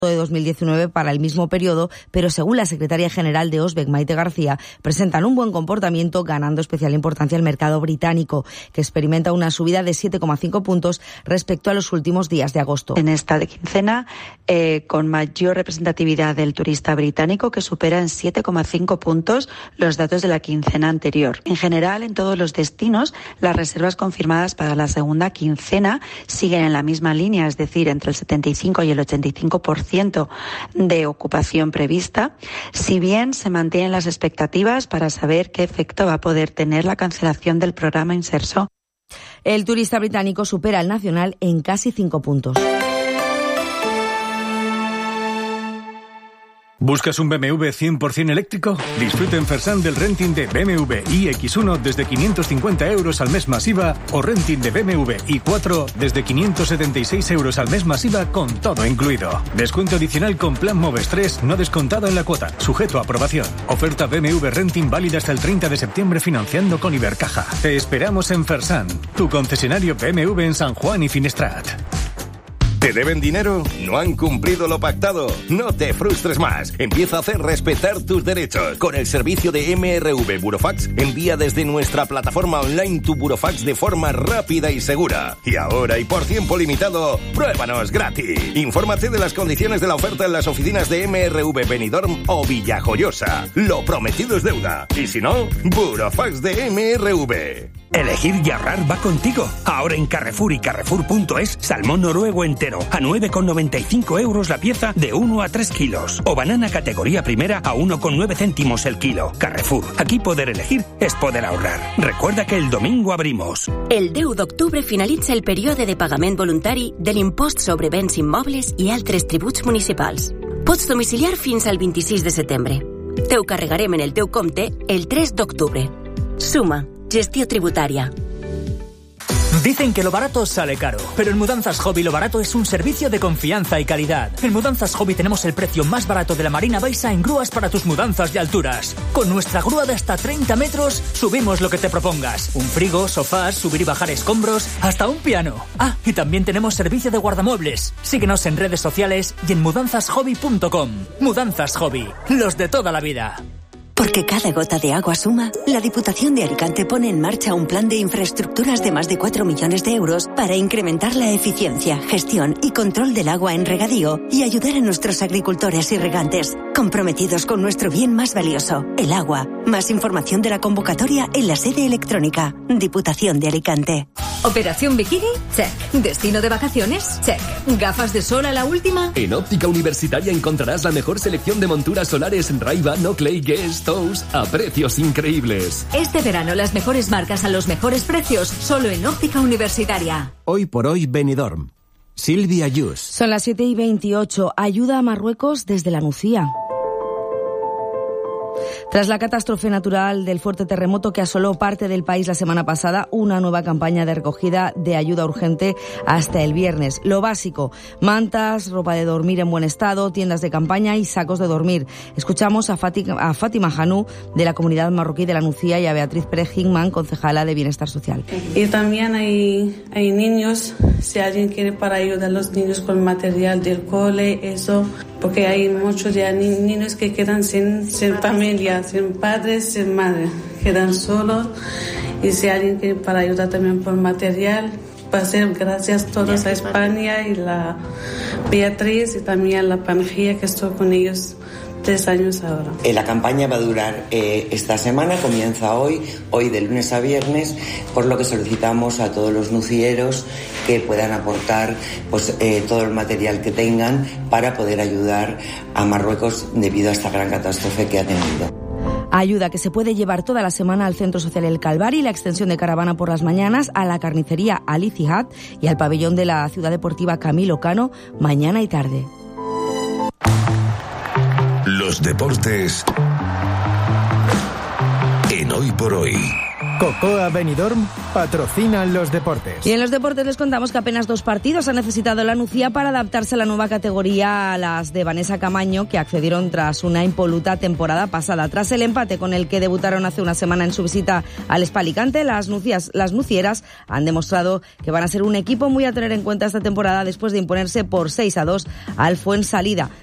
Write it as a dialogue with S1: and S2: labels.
S1: de 2019 para el mismo periodo, pero según la secretaria general de Osbec, Maite García, presentan un buen comportamiento, ganando especial importancia el mercado británico, que experimenta una subida de 7,5 puntos respecto a los últimos días de agosto.
S2: En esta quincena, con mayor representatividad del turista británico, que supera en 7,5 puntos los datos de la quincena anterior. En general, en todos los destinos, las reservas confirmadas para la segunda quincena siguen en la misma línea, es decir, entre el 75 y el 85% de ocupación prevista, si bien se mantienen las expectativas para saber qué efecto va a poder tener la cancelación del programa Inserso.
S1: El turista británico supera al nacional en casi 5 puntos.
S3: ¿Buscas un BMW 100% eléctrico? Disfruta en Fersan del renting de BMW iX1 desde 550 euros al mes masiva o renting de BMW i4 desde 576 euros al mes masiva con todo incluido. Descuento adicional con plan Moves 3 no descontado en la cuota, sujeto a aprobación. Oferta BMW renting válida hasta el 30 de septiembre financiando con Ibercaja. Te esperamos en Fersan, tu concesionario BMW en San Juan y Finestrat.
S4: ¿Te deben dinero? ¿No han cumplido lo pactado? No te frustres más. Empieza a hacer respetar tus derechos. Con el servicio de MRV Burofax, envía desde nuestra plataforma online tu burofax de forma rápida y segura. Y ahora y por tiempo limitado, pruébanos gratis. Infórmate de las condiciones de la oferta en las oficinas de MRV Benidorm o Villajoyosa. Lo prometido es deuda. Y si no, Burofax de MRV.
S5: Elegir y ahorrar va contigo. Ahora en Carrefour y Carrefour.es, salmón noruego entero a 9,95 euros la pieza de 1 a 3 kilos. O banana categoría primera a 1,9 céntimos el kilo. Carrefour, aquí poder elegir és poder ahorrar. Recuerda que el domingo abrimos.
S6: El 10 d'octubre finalitza el període de pagament voluntari de l'impost sobre béns immobles i altres tributs municipals. Pots domiciliar fins al 26 de setembre. Te ho carregarem en el teu compte el 3 d'octubre. Suma. Gestión tributaria.
S7: Dicen que lo barato sale caro, pero en Mudanzas Hobby lo barato es un servicio de confianza y calidad. En Mudanzas Hobby tenemos el precio más barato de la Marina Baixa en grúas para tus mudanzas de alturas. Con nuestra grúa de hasta 30 metros, subimos lo que te propongas. Un frigo, sofás, subir y bajar escombros, hasta un piano. Ah, y también tenemos servicio de guardamuebles. Síguenos en redes sociales y en mudanzashobby.com. Mudanzas Hobby, los de toda la vida.
S8: Porque cada gota de agua suma, la Diputación de Alicante pone en marcha un plan de infraestructuras de más de 4 millones de euros para incrementar la eficiencia, gestión y control del agua en regadío y ayudar a nuestros agricultores y regantes, comprometidos con nuestro bien más valioso, el agua. Más información de la convocatoria en la sede electrónica. Diputación de Alicante.
S9: ¿Operación bikini? Check. ¿Destino de vacaciones? Check. ¿Gafas de sol a la última?
S10: En Óptica Universitaria encontrarás la mejor selección de monturas solares Ray-Ban, Oakley, Guess, Toast a precios increíbles.
S9: Este verano las mejores marcas a los mejores precios solo en Óptica Universitaria.
S11: Hoy por hoy Benidorm. Silvia Yus.
S1: Son las 7:28. Ayuda a Marruecos desde la Nucía. Tras la catástrofe natural del fuerte terremoto que asoló parte del país la semana pasada, una nueva campaña de recogida de ayuda urgente hasta el viernes. Lo básico: mantas, ropa de dormir en buen estado, tiendas de campaña y sacos de dormir. Escuchamos a Fátima Hanú, de la comunidad marroquí de la Nucía, y a Beatriz Pérez Hingman, concejala de Bienestar Social.
S12: Y también hay niños, si alguien quiere para ayudar a los niños con material del cole, eso, porque hay muchos ya niños que quedan sin familia, sin padres, sin madre, quedan solos. Y si alguien quiere para ayudar también por material, va a ser gracias todos a España y la Beatriz y también a la Pangea, que estoy con ellos 3 años ahora.
S13: La campaña va a durar esta semana, comienza hoy de lunes a viernes, por lo que solicitamos a todos los nucieros que puedan aportar pues todo el material que tengan para poder ayudar a Marruecos debido a esta gran catástrofe que ha tenido.
S1: Ayuda que se puede llevar toda la semana al Centro Social El Calvari, la extensión de caravana por las mañanas, a la carnicería Al Ittihad y al pabellón de la Ciudad Deportiva Camilo Cano mañana y tarde.
S14: Los deportes en Hoy por Hoy Cocoa Benidorm patrocinan los deportes.
S1: Y en los deportes les contamos que apenas 2 partidos ha necesitado la Nucía para adaptarse a la nueva categoría a las de Vanessa Camaño, que accedieron tras una impoluta temporada pasada. Tras el empate con el que debutaron hace una semana en su visita al Spa Alicante, las nucieras han demostrado que van a ser un equipo muy a tener en cuenta esta temporada después de imponerse por 6-2 al Fuensalida.